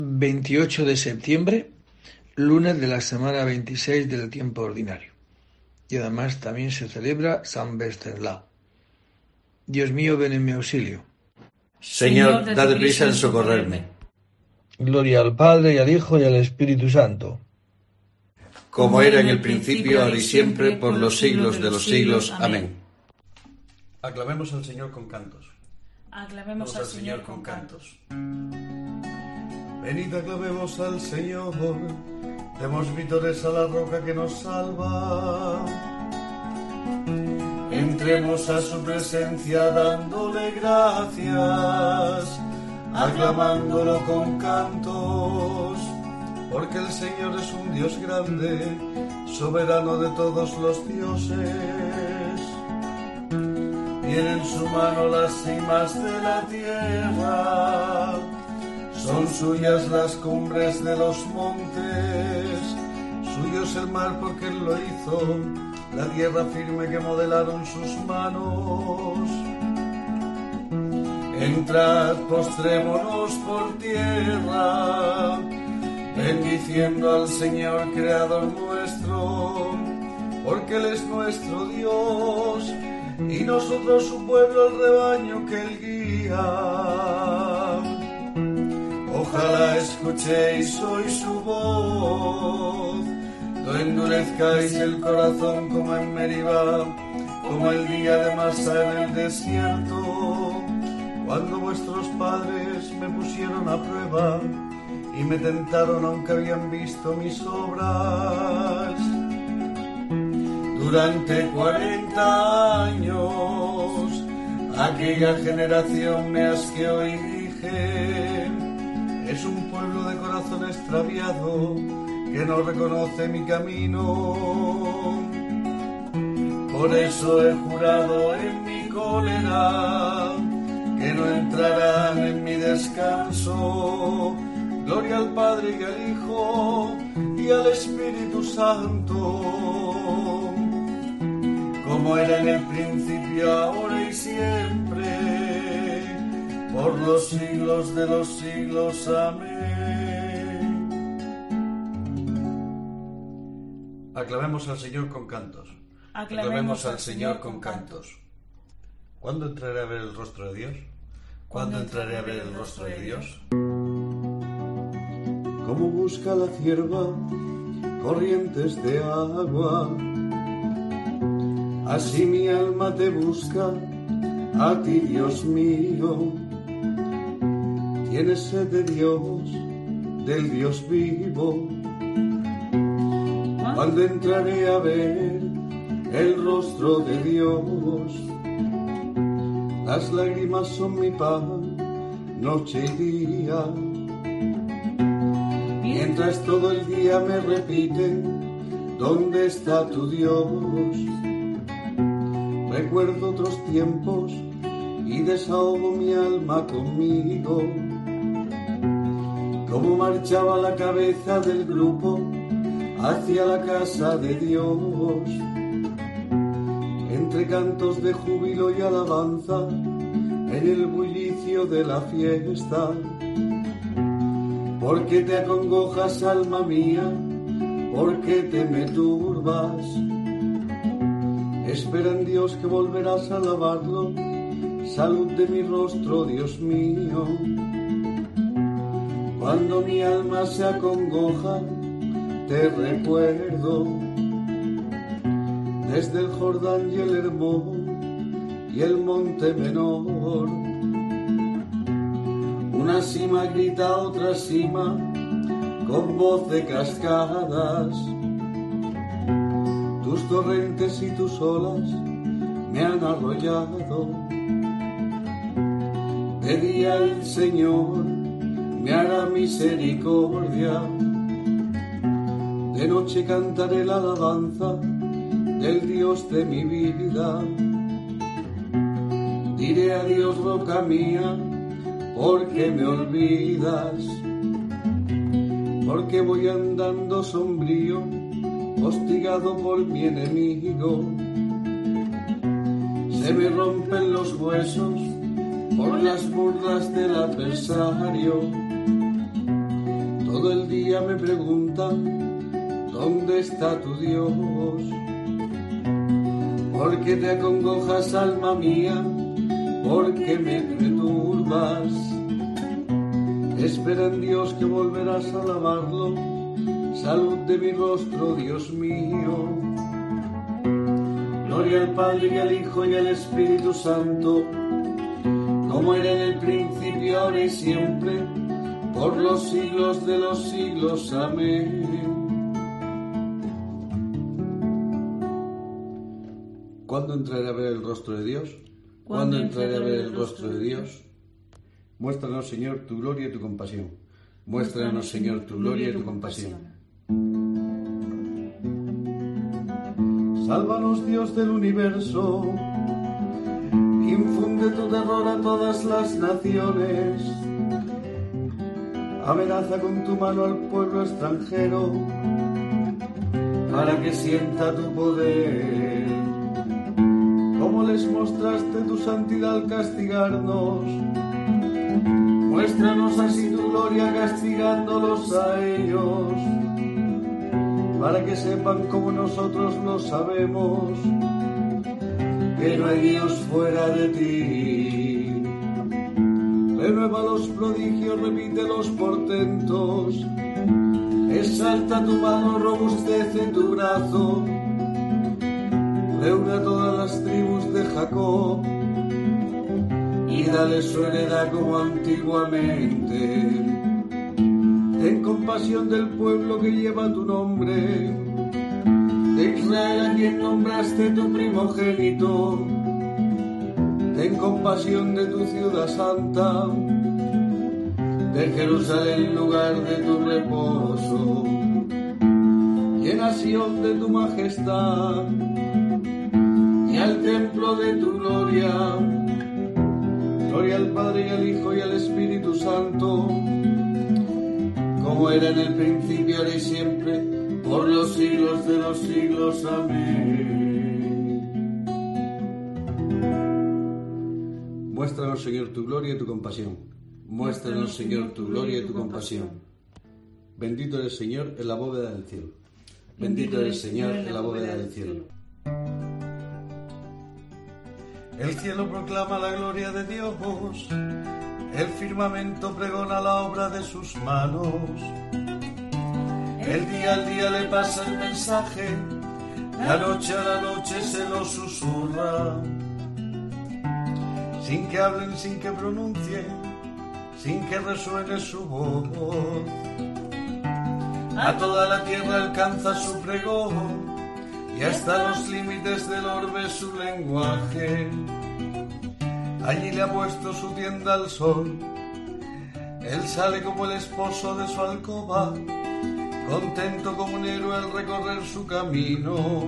28 de septiembre, lunes de la semana 26 del tiempo ordinario. Y además también se celebra San Venceslao. Dios mío, ven en mi auxilio. Señor, dad prisa en socorrerme. Gloria al Padre, y al Hijo, y al Espíritu Santo. Como era en el principio, ahora y siempre, por los siglos de los siglos. Amén. Aclamemos al Señor con cantos. Aclamemos al Señor con cantos. Venid, aclamemos al Señor, demos vítores a la roca que nos salva. Entremos a su presencia dándole gracias, aclamándolo con cantos, porque el Señor es un Dios grande, soberano de todos los dioses. Tiene en su mano las cimas de la tierra, son suyas las cumbres de los montes, suyo es el mar porque Él lo hizo, la tierra firme que modelaron sus manos. Entrad, postrémonos por tierra, bendiciendo al Señor Creador nuestro, porque Él es nuestro Dios, y nosotros su pueblo, el rebaño que Él guía. Ojalá escuchéis hoy su voz, no endurezcáis el corazón como en Meribá, como el día de Masá en el desierto, cuando vuestros padres me pusieron a prueba y me tentaron aunque habían visto mis obras. Durante 40 años aquella generación me asqueó y dije: es un pueblo de corazón extraviado que no reconoce mi camino. Por eso he jurado en mi cólera que no entrarán en mi descanso. Gloria al Padre y al Hijo y al Espíritu Santo, como era en el principio, ahora y siempre, por los siglos de los siglos. Amén. Aclamemos al Señor con cantos. Aclamemos al Señor con cantos. ¿Cuándo entraré a ver el rostro de Dios? ¿Cuándo entraré a ver el rostro de Dios? Como busca la cierva corrientes de agua, así mi alma te busca, a ti, Dios mío. Tienes sed de Dios, del Dios vivo. ¿Cuándo entraré a ver el rostro de Dios? Las lágrimas son mi pan, noche y día. Mientras todo el día me repiten: ¿dónde está tu Dios? Recuerdo otros tiempos y desahogo mi alma conmigo. Cómo marchaba la cabeza del grupo hacia la casa de Dios, entre cantos de júbilo y alabanza, en el bullicio de la fiesta. ¿Por qué te acongojas, alma mía? ¿Por qué te me turbas? Espera en Dios que volverás a alabarlo. Salud de mi rostro, Dios mío. Cuando mi alma se acongoja, te recuerdo. Desde el Jordán y el Hermón y el monte menor, una cima grita a otra cima con voz de cascadas. Tus torrentes y tus olas me han arrollado. De día el Señor me hará misericordia, de noche cantaré la alabanza del Dios de mi vida. Diré a Dios, roca mía, ¿por qué me olvidas? Porque voy andando sombrío, hostigado por mi enemigo. Se me rompen los huesos por las burlas del adversario. Todo el día me preguntan, ¿dónde está tu Dios? ¿Por qué te acongojas, alma mía? ¿Por qué me perturbas? Espera en Dios que volverás a alabarlo. Salud de mi rostro, Dios mío. Gloria al Padre y al Hijo y al Espíritu Santo, como era en el principio, ahora y siempre, por los siglos de los siglos. Amén. ¿Cuándo entraré a ver el rostro de Dios? ¿Cuándo entraré a ver el rostro de Dios? Muéstranos, Señor, tu gloria y tu compasión. Muéstranos, Señor, tu gloria y tu compasión. Sálvanos, Dios del universo. Infunde tu terror a todas las naciones. Amenaza con tu mano al pueblo extranjero, para que sienta tu poder. Como les mostraste tu santidad al castigarnos, muéstranos así tu gloria castigándolos a ellos, para que sepan como nosotros lo sabemos, que no hay Dios fuera de ti. Renueva los prodigios, repite los portentos, exalta tu mano, robustece tu brazo, reúne a todas las tribus de Jacob y dale su heredad como antiguamente. Ten compasión del pueblo que lleva tu nombre, de Israel a quien nombraste tu primogénito. Ten compasión de tu ciudad santa, de Jerusalén, lugar de tu reposo. Llena Sión de tu majestad y al templo de tu gloria. Gloria al Padre y al Hijo y al Espíritu Santo, como era en el principio, ahora y siempre, por los siglos de los siglos. Amén. Muéstranos, Señor, tu gloria y tu compasión. Muéstranos, Señor, tu gloria y tu compasión. Bendito eres, Señor, en la bóveda del cielo. Bendito eres, Señor, en la bóveda del cielo. El cielo proclama la gloria de Dios, el firmamento pregona la obra de sus manos. El día al día le pasa el mensaje, la noche a la noche se lo susurra. Sin que hablen, sin que pronuncien, sin que resuene su voz. A toda la tierra alcanza su pregón, y hasta los límites del orbe su lenguaje. Allí le ha puesto su tienda al sol, él sale como el esposo de su alcoba, contento como un héroe al recorrer su camino.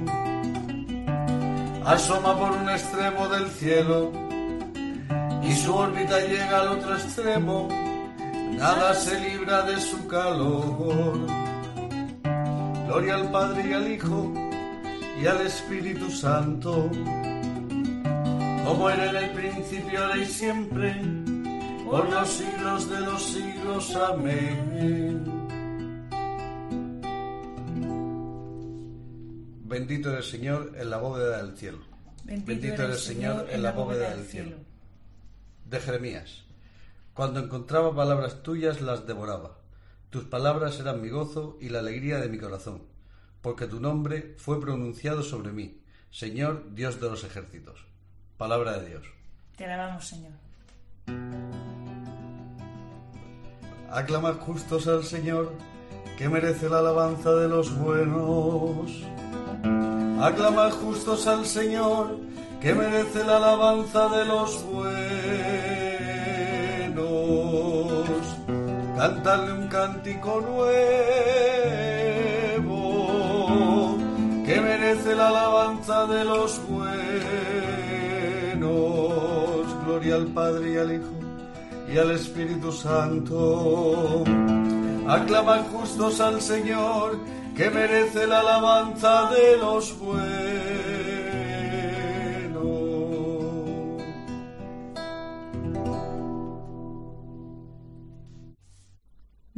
Asoma por un extremo del cielo, y su órbita llega al otro extremo, nada se libra de su calor. Gloria al Padre y al Hijo y al Espíritu Santo, como era en el principio, ahora y siempre, por los siglos de los siglos. Amén. Bendito eres, Señor, en la bóveda del cielo. Bendito eres, Señor, en la bóveda del cielo. De Jeremías. Cuando encontraba palabras tuyas, las devoraba. Tus palabras eran mi gozo y la alegría de mi corazón, porque tu nombre fue pronunciado sobre mí, Señor, Dios de los ejércitos. Palabra de Dios. Te alabamos, Señor. Aclamad justos al Señor, que merece la alabanza de los buenos. Aclamad justos al Señor, que merece la alabanza de los buenos. Cantadle un cántico nuevo, que merece la alabanza de los buenos. Gloria al Padre y al Hijo y al Espíritu Santo. Aclamad justos al Señor, que merece la alabanza de los buenos.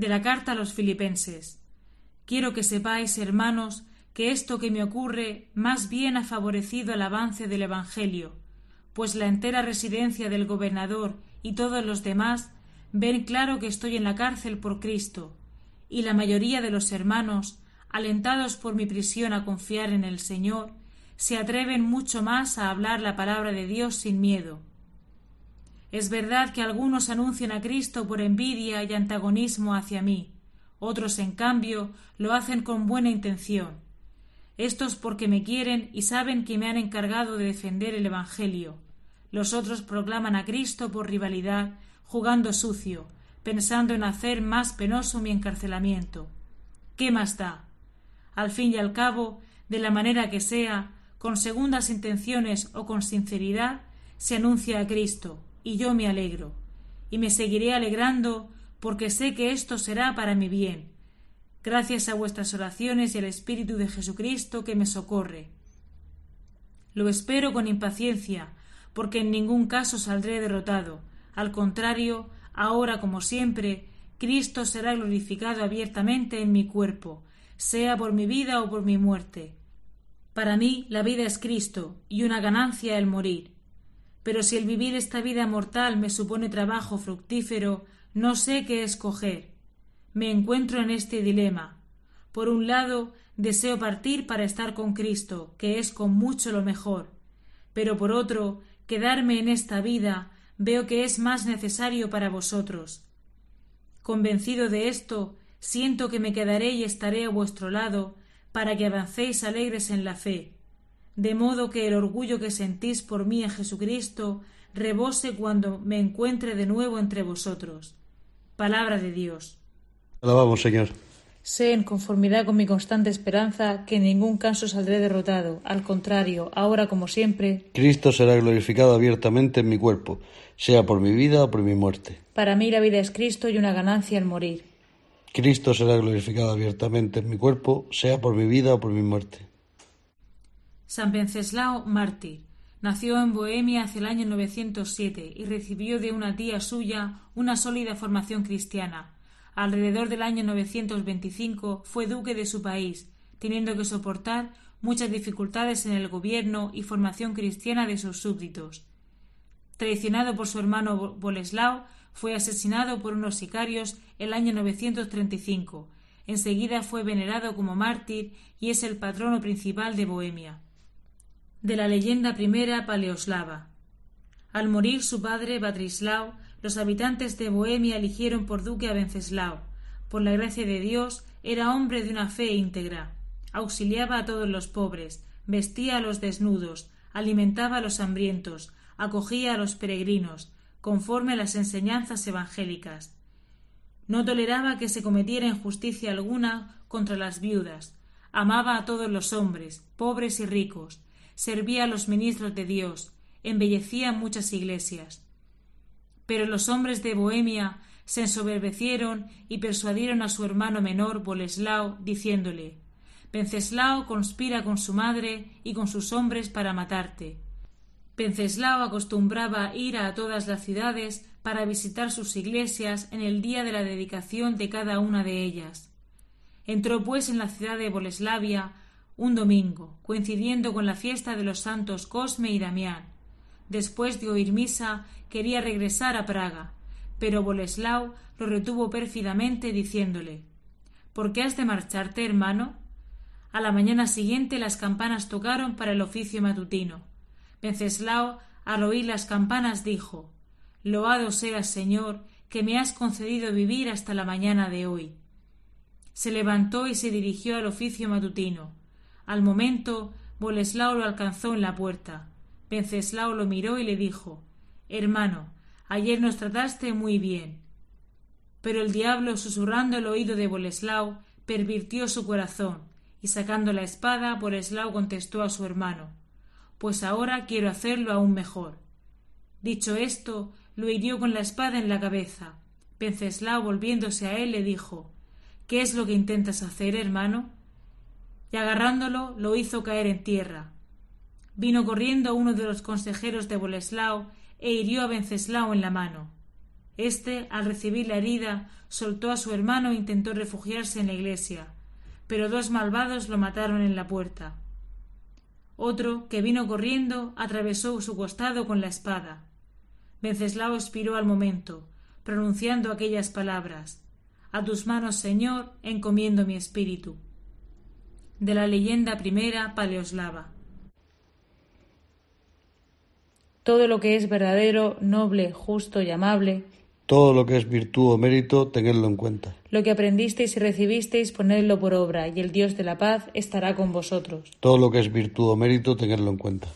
De la carta a los Filipenses. Quiero que sepáis, hermanos, que esto que me ocurre más bien ha favorecido el avance del Evangelio, pues la entera residencia del gobernador y todos los demás ven claro que estoy en la cárcel por Cristo, y la mayoría de los hermanos, alentados por mi prisión a confiar en el Señor, se atreven mucho más a hablar la palabra de Dios sin miedo. Es verdad que algunos anuncian a Cristo por envidia y antagonismo hacia mí, otros, en cambio, lo hacen con buena intención. Estos porque me quieren y saben que me han encargado de defender el Evangelio. Los otros proclaman a Cristo por rivalidad, jugando sucio, pensando en hacer más penoso mi encarcelamiento. ¿Qué más da? Al fin y al cabo, de la manera que sea, con segundas intenciones o con sinceridad, se anuncia a Cristo, y yo me alegro, y me seguiré alegrando, porque sé que esto será para mi bien, gracias a vuestras oraciones y al Espíritu de Jesucristo que me socorre. Lo espero con impaciencia, porque en ningún caso saldré derrotado. Al contrario, ahora como siempre, Cristo será glorificado abiertamente en mi cuerpo, sea por mi vida o por mi muerte. Para mí la vida es Cristo, y una ganancia el morir. Pero si el vivir esta vida mortal me supone trabajo fructífero, no sé qué escoger. Me encuentro en este dilema. Por un lado, deseo partir para estar con Cristo, que es con mucho lo mejor. Pero por otro, quedarme en esta vida veo que es más necesario para vosotros. Convencido de esto, siento que me quedaré y estaré a vuestro lado, para que avancéis alegres en la fe, de modo que el orgullo que sentís por mí en Jesucristo rebose cuando me encuentre de nuevo entre vosotros. Palabra de Dios. Alabamos, Señor. Sé, en conformidad con mi constante esperanza, que en ningún caso saldré derrotado. Al contrario, ahora como siempre, Cristo será glorificado abiertamente en mi cuerpo, sea por mi vida o por mi muerte. para mí la vida es Cristo y una ganancia el morir. Cristo será glorificado abiertamente en mi cuerpo, sea por mi vida o por mi muerte. San Wenceslao, mártir. Nació en Bohemia hacia el año 907 y recibió de una tía suya una sólida formación cristiana. Alrededor del año 925 fue duque de su país, teniendo que soportar muchas dificultades en el gobierno y formación cristiana de sus súbditos. Traicionado por su hermano Boleslao, fue asesinado por unos sicarios el año 935. Enseguida fue venerado como mártir y es el patrono principal de Bohemia. De la leyenda primera paleoslava. Al morir su padre Batrislao, los habitantes de Bohemia eligieron por duque a Wenceslao. Por la gracia de Dios, era hombre de una fe íntegra. Auxiliaba a todos los pobres, vestía a los desnudos, alimentaba a los hambrientos, acogía a los peregrinos, conforme a las enseñanzas evangélicas. No toleraba que se cometiera injusticia alguna contra las viudas. Amaba a todos los hombres, pobres y ricos. Servía a los ministros de Dios. Embellecía muchas iglesias. Pero los hombres de Bohemia se ensoberbecieron y persuadieron a su hermano menor Boleslao, diciéndole: Wenceslao conspira con su madre y con sus hombres para matarte. Wenceslao acostumbraba ir a todas las ciudades para visitar sus iglesias en el día de la dedicación de cada una de ellas. Entró pues en la ciudad de Boleslavia un domingo, coincidiendo con la fiesta de los santos Cosme y Damián. Después de oír misa, quería regresar a Praga, pero Boleslao lo retuvo pérfidamente, diciéndole: ¿Por qué has de marcharte, hermano? A la mañana siguiente las campanas tocaron para el oficio matutino. Wenceslao, al oír las campanas, dijo: Loado seas, Señor, que me has concedido vivir hasta la mañana de hoy. Se levantó y se dirigió al oficio matutino. Al momento, Boleslao lo alcanzó en la puerta. Wenceslao lo miró y le dijo: Hermano, ayer nos trataste muy bien. Pero el diablo, susurrando el oído de Boleslao, pervirtió su corazón, y sacando la espada, Boleslao contestó a su hermano: Pues ahora quiero hacerlo aún mejor. Dicho esto, lo hirió con la espada en la cabeza. Wenceslao, volviéndose a él, le dijo: ¿Qué es lo que intentas hacer, hermano? Y agarrándolo, lo hizo caer en tierra. Vino corriendo uno de los consejeros de Boleslao e hirió a Wenceslao en la mano. Este, al recibir la herida, soltó a su hermano e intentó refugiarse en la iglesia, pero 2 malvados lo mataron en la puerta. Otro, que vino corriendo, atravesó su costado con la espada. Venceslao expiró al momento, pronunciando aquellas palabras: «A tus manos, Señor, encomiendo mi espíritu». De la leyenda primera paleoslava. Todo lo que es verdadero, noble, justo y amable, todo lo que es virtud o mérito, tenedlo en cuenta. Lo que aprendisteis y recibisteis, ponedlo por obra, y el Dios de la paz estará con vosotros. Todo lo que es virtud o mérito, tenedlo en cuenta.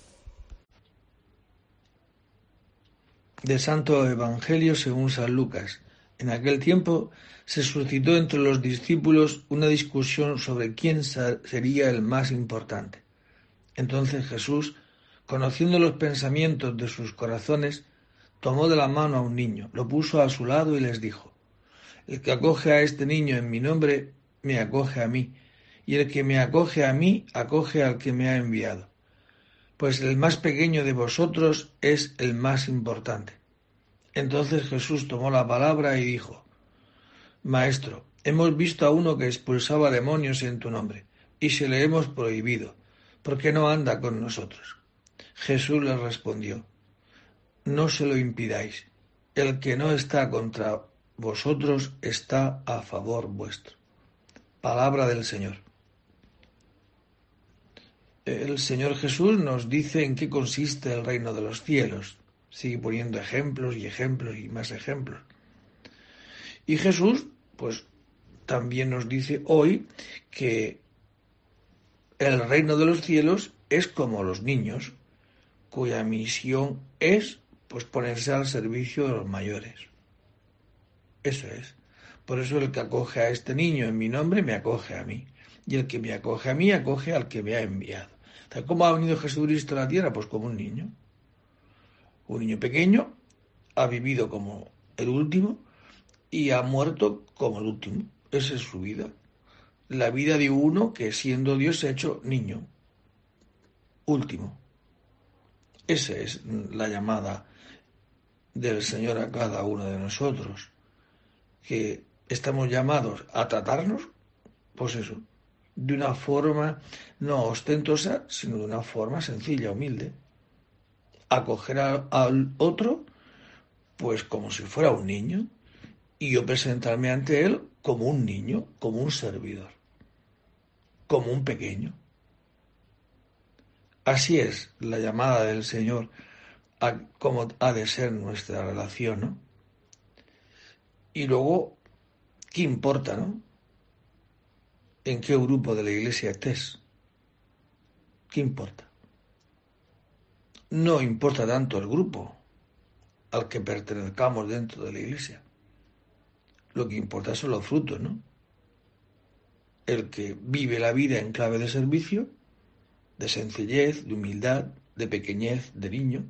Del Santo Evangelio según San Lucas. En aquel tiempo se suscitó entre los discípulos una discusión sobre quién sería el más importante. Entonces Jesús, conociendo los pensamientos de sus corazones, tomó de la mano a un niño, lo puso a su lado y les dijo: «El que acoge a este niño en mi nombre, me acoge a mí, y el que me acoge a mí, acoge al que me ha enviado. Pues el más pequeño de vosotros es el más importante». Entonces Jesús tomó la palabra y dijo: «Maestro, hemos visto a uno que expulsaba demonios en tu nombre, y se le hemos prohibido, porque no anda con nosotros». Jesús les respondió: «No se lo impidáis. El que no está contra vosotros está a favor vuestro». Palabra del Señor. El Señor Jesús nos dice en qué consiste el reino de los cielos. Sigue poniendo ejemplos y ejemplos y más ejemplos. Y Jesús, pues, también nos dice hoy que el reino de los cielos es como los niños, cuya misión es, pues, ponerse al servicio de los mayores. Eso es. Por eso el que acoge a este niño en mi nombre, me acoge a mí. Y el que me acoge a mí, acoge al que me ha enviado. ¿Cómo ha venido Jesucristo a la tierra? Pues como un niño. Un niño pequeño ha vivido como el último y ha muerto como el último. Esa es su vida. La vida de uno que, siendo Dios, se ha hecho niño. Último. Esa es la llamada del Señor a cada uno de nosotros, que estamos llamados a tratarnos, pues eso, de una forma no ostentosa, sino de una forma sencilla, humilde. Acoger al otro, pues como si fuera un niño, y yo presentarme ante él como un niño, como un servidor, como un pequeño. Así es la llamada del Señor a cómo ha de ser nuestra relación, ¿no? Y luego, ¿qué importa, no? ¿En qué grupo de la iglesia estés? ¿Qué importa? No importa tanto el grupo al que pertenezcamos dentro de la iglesia. Lo que importa son los frutos, ¿no? El que vive la vida en clave de servicio, de sencillez, de humildad, de pequeñez, de niño.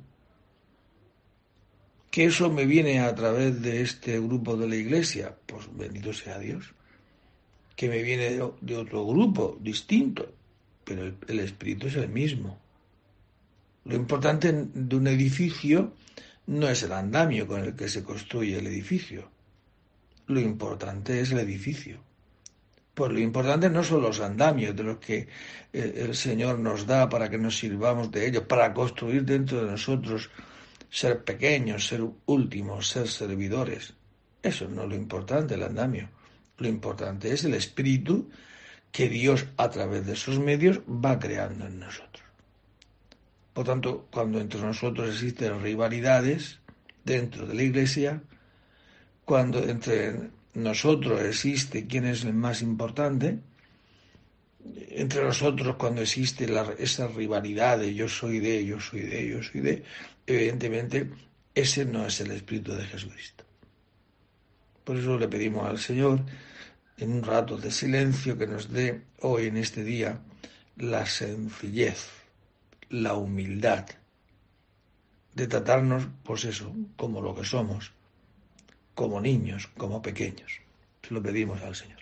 ¿Que eso me viene a través de este grupo de la iglesia? Pues bendito sea Dios. Que me viene de otro grupo distinto, pero el espíritu es el mismo. Lo importante de un edificio no es el andamio con el que se construye el edificio. Lo importante es el edificio. Pues lo importante no son los andamios de los que el Señor nos da para que nos sirvamos de ellos, para construir dentro de nosotros, ser pequeños, ser últimos, ser servidores. Eso no es lo importante, el andamio. Lo importante es el espíritu que Dios, a través de esos medios, va creando en nosotros. Por tanto, cuando entre nosotros existen rivalidades dentro de la iglesia, cuando entre nosotros existe quién es el más importante, entre nosotros cuando existe esa rivalidad de yo soy de, evidentemente ese no es el espíritu de Jesucristo. Por eso le pedimos al Señor, en un rato de silencio, que nos dé hoy en este día la sencillez, la humildad de tratarnos, pues eso, como lo que somos, como niños, como pequeños. Se lo pedimos al Señor.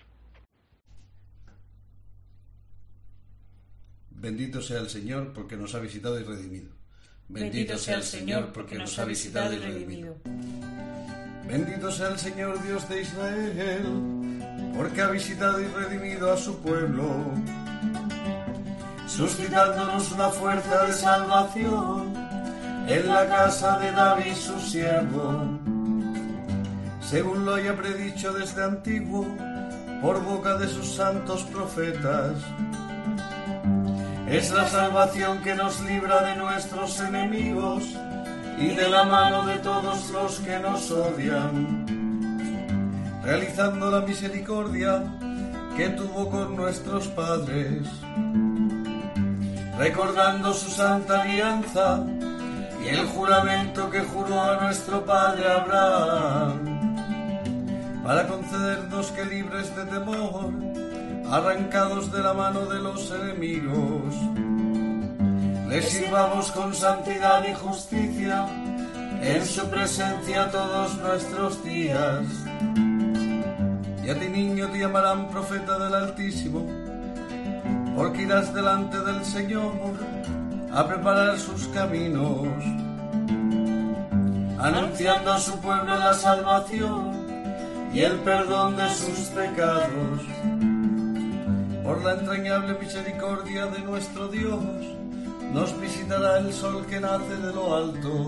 Bendito sea el Señor porque nos ha visitado y redimido. Bendito sea el Señor porque nos ha visitado y redimido. Bendito sea el Señor Dios de Israel, porque ha visitado y redimido a su pueblo, suscitándonos una fuerza de salvación en la casa de David su siervo, según lo haya predicho desde antiguo por boca de sus santos profetas. Es la salvación que nos libra de nuestros enemigos y de la mano de todos los que nos odian, realizando la misericordia que tuvo con nuestros padres, recordando su santa alianza y el juramento que juró a nuestro padre Abraham, para concedernos que, libres de temor, arrancados de la mano de los enemigos, le sirvamos con santidad y justicia en su presencia todos nuestros días. Y a ti, niño, te llamarán profeta del Altísimo, porque irás delante del Señor a preparar sus caminos, anunciando a su pueblo la salvación y el perdón de sus pecados. Por la entrañable misericordia de nuestro Dios, nos visitará el sol que nace de lo alto,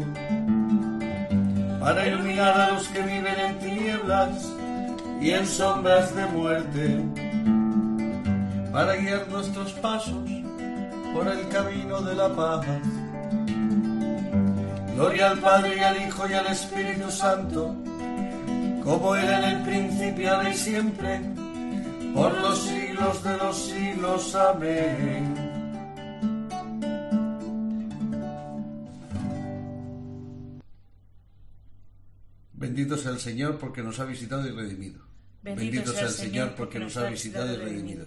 para iluminar a los que viven en tinieblas y en sombras de muerte, para guiar nuestros pasos por el camino de la paz. Gloria al Padre y al Hijo y al Espíritu Santo, como era en el principio, ahora y siempre, por los siglos de los siglos. Amén. Bendito sea el Señor porque nos ha visitado y redimido. Bendito sea el Señor porque nos ha visitado y redimido.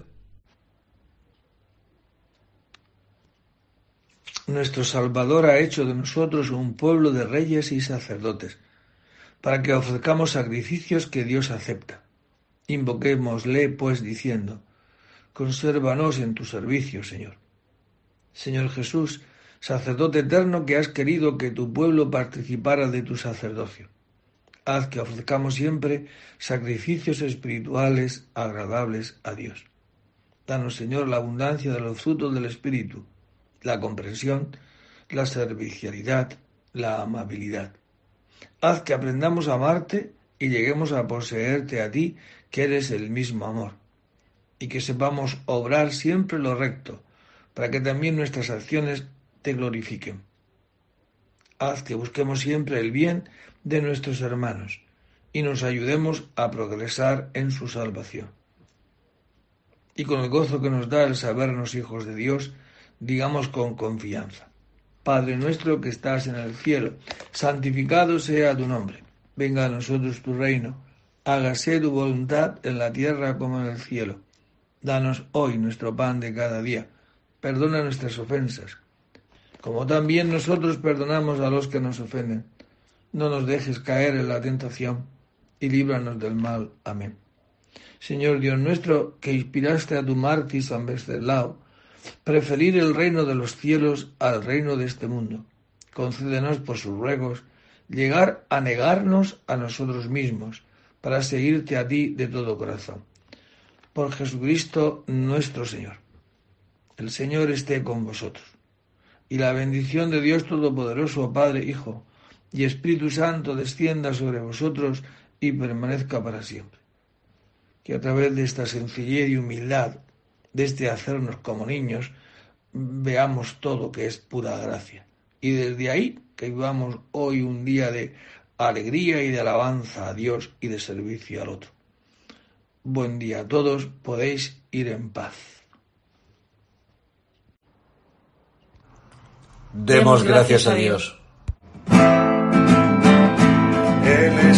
Nuestro Salvador ha hecho de nosotros un pueblo de reyes y sacerdotes, para que ofrezcamos sacrificios que Dios acepta. Invoquémosle, pues, diciendo: consérvanos en tu servicio, Señor. Señor Jesús, sacerdote eterno, que has querido que tu pueblo participara de tu sacerdocio, haz que ofrezcamos siempre sacrificios espirituales agradables a Dios. Danos, Señor, la abundancia de los frutos del Espíritu, la comprensión, la servicialidad, la amabilidad. Haz que aprendamos a amarte y lleguemos a poseerte a ti, que eres el mismo amor, y que sepamos obrar siempre lo recto, para que también nuestras acciones te glorifiquen. Haz que busquemos siempre el bien de nuestros hermanos y nos ayudemos a progresar en su salvación. Y con el gozo que nos da el sabernos hijos de Dios, digamos con confianza: Padre nuestro que estás en el cielo, santificado sea tu nombre. Venga a nosotros tu reino. Hágase tu voluntad en la tierra como en el cielo. Danos hoy nuestro pan de cada día. Perdona nuestras ofensas, como también nosotros perdonamos a los que nos ofenden. No nos dejes caer en la tentación y líbranos del mal. Amén. Señor Dios nuestro, que inspiraste a tu mártir San Venceslao preferir el reino de los cielos al reino de este mundo, concédenos por sus ruegos llegar a negarnos a nosotros mismos para seguirte a ti de todo corazón. Por Jesucristo nuestro Señor. El Señor esté con vosotros. Y la bendición de Dios Todopoderoso, Padre, Hijo y Espíritu Santo descienda sobre vosotros y permanezca para siempre. Que a través de esta sencillez y humildad, de este hacernos como niños, veamos todo que es pura gracia. Y desde ahí que vivamos hoy un día de alegría y de alabanza a Dios y de servicio al otro. Buen día a todos, podéis ir en paz. Demos gracias a Dios. Él